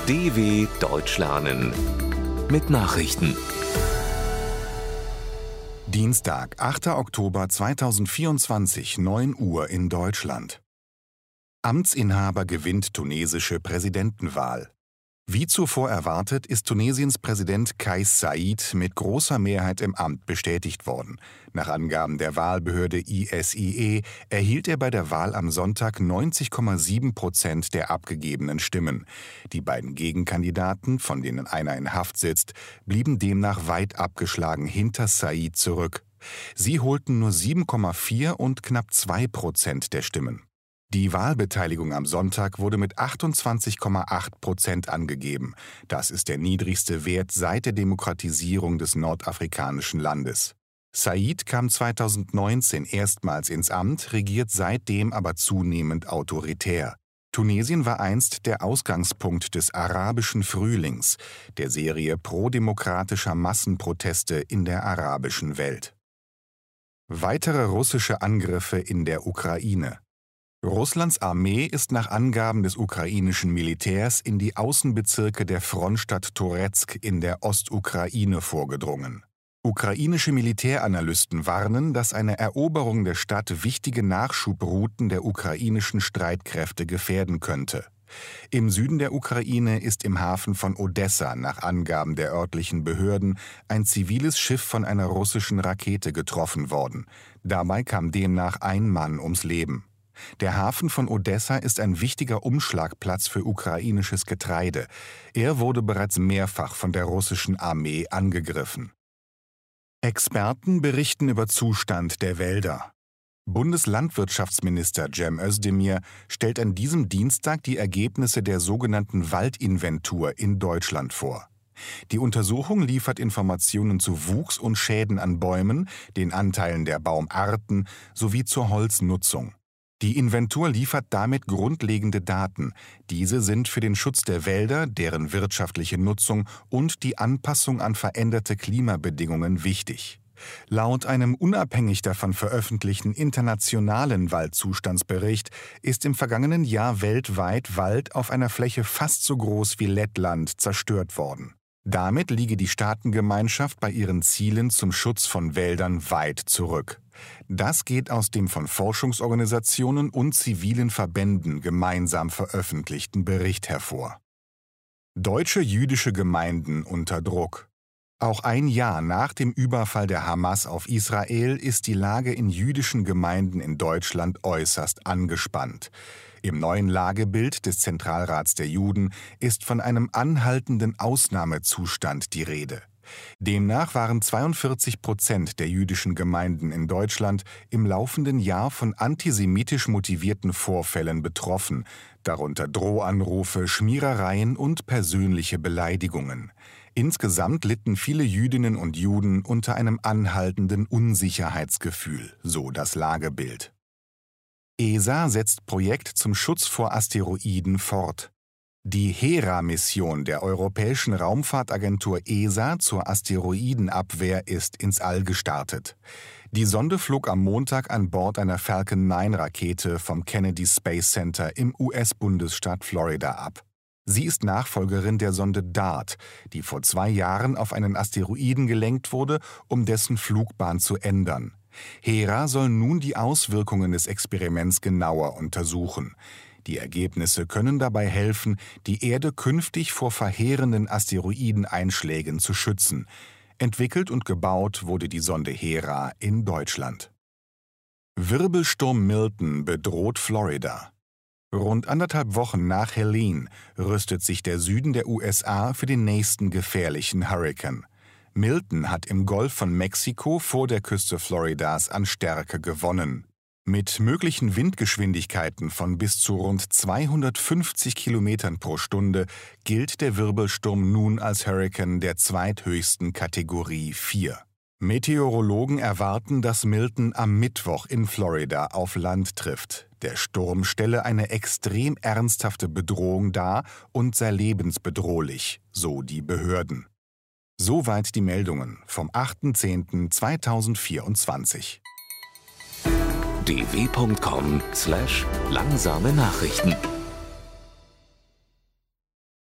DW Deutsch lernen mit Nachrichten. Dienstag, 8. Oktober 2024, 9 Uhr in Deutschland. Amtsinhaber gewinnt tunesische Präsidentenwahl. Wie zuvor erwartet, ist Tunesiens Präsident Kais Saied mit großer Mehrheit im Amt bestätigt worden. Nach Angaben der Wahlbehörde ISIE erhielt er bei der Wahl am Sonntag 90,7% der abgegebenen Stimmen. Die beiden Gegenkandidaten, von denen einer in Haft sitzt, blieben demnach weit abgeschlagen hinter Saied zurück. Sie holten nur 7,4 und knapp 2% der Stimmen. Die Wahlbeteiligung am Sonntag wurde mit 28,8% angegeben. Das ist der niedrigste Wert seit der Demokratisierung des nordafrikanischen Landes. Saied kam 2019 erstmals ins Amt, regiert seitdem aber zunehmend autoritär. Tunesien war einst der Ausgangspunkt des arabischen Frühlings, der Serie prodemokratischer Massenproteste in der arabischen Welt. Weitere russische Angriffe in der Ukraine. Russlands Armee ist nach Angaben des ukrainischen Militärs in die Außenbezirke der Frontstadt Toretsk in der Ostukraine vorgedrungen. Ukrainische Militäranalysten warnen, dass eine Eroberung der Stadt wichtige Nachschubrouten der ukrainischen Streitkräfte gefährden könnte. Im Süden der Ukraine ist im Hafen von Odessa nach Angaben der örtlichen Behörden ein ziviles Schiff von einer russischen Rakete getroffen worden. Dabei kam demnach ein Mann ums Leben. Der Hafen von Odessa ist ein wichtiger Umschlagplatz für ukrainisches Getreide. Er wurde bereits mehrfach von der russischen Armee angegriffen. Experten berichten über Zustand der Wälder. Bundeslandwirtschaftsminister Cem Özdemir stellt an diesem Dienstag die Ergebnisse der sogenannten Waldinventur in Deutschland vor. Die Untersuchung liefert Informationen zu Wuchs und Schäden an Bäumen, den Anteilen der Baumarten sowie zur Holznutzung. Die Inventur liefert damit grundlegende Daten. Diese sind für den Schutz der Wälder, deren wirtschaftliche Nutzung und die Anpassung an veränderte Klimabedingungen wichtig. Laut einem unabhängig davon veröffentlichten internationalen Waldzustandsbericht ist im vergangenen Jahr weltweit Wald auf einer Fläche fast so groß wie Lettland zerstört worden. Damit liege die Staatengemeinschaft bei ihren Zielen zum Schutz von Wäldern weit zurück. Das geht aus dem von Forschungsorganisationen und zivilen Verbänden gemeinsam veröffentlichten Bericht hervor. Deutsche jüdische Gemeinden unter Druck. Auch ein Jahr nach dem Überfall der Hamas auf Israel ist die Lage in jüdischen Gemeinden in Deutschland äußerst angespannt. Im neuen Lagebild des Zentralrats der Juden ist von einem anhaltenden Ausnahmezustand die Rede. Demnach waren 42% der jüdischen Gemeinden in Deutschland im laufenden Jahr von antisemitisch motivierten Vorfällen betroffen, darunter Drohanrufe, Schmierereien und persönliche Beleidigungen. Insgesamt litten viele Jüdinnen und Juden unter einem anhaltenden Unsicherheitsgefühl, so das Lagebild. ESA setzt Projekt zum Schutz vor Asteroiden fort. Die Hera-Mission der Europäischen Raumfahrtagentur ESA zur Asteroidenabwehr ist ins All gestartet. Die Sonde flog am Montag an Bord einer Falcon 9-Rakete vom Kennedy Space Center im US-Bundesstaat Florida ab. Sie ist Nachfolgerin der Sonde DART, die vor 2 Jahren auf einen Asteroiden gelenkt wurde, um dessen Flugbahn zu ändern. Hera soll nun die Auswirkungen des Experiments genauer untersuchen. Die Ergebnisse können dabei helfen, die Erde künftig vor verheerenden Asteroideneinschlägen zu schützen. Entwickelt und gebaut wurde die Sonde Hera in Deutschland. Wirbelsturm Milton bedroht Florida. Rund 1,5 Wochen nach Helene rüstet sich der Süden der USA für den nächsten gefährlichen Hurrikan. Milton hat im Golf von Mexiko vor der Küste Floridas an Stärke gewonnen. Mit möglichen Windgeschwindigkeiten von bis zu rund 250 Kilometern pro Stunde gilt der Wirbelsturm nun als Hurrikan der zweithöchsten Kategorie 4. Meteorologen erwarten, dass Milton am Mittwoch in Florida auf Land trifft. Der Sturm stelle eine extrem ernsthafte Bedrohung dar und sei lebensbedrohlich, so die Behörden. Soweit die Meldungen vom 8.10.2024. dw.com/langsame Nachrichten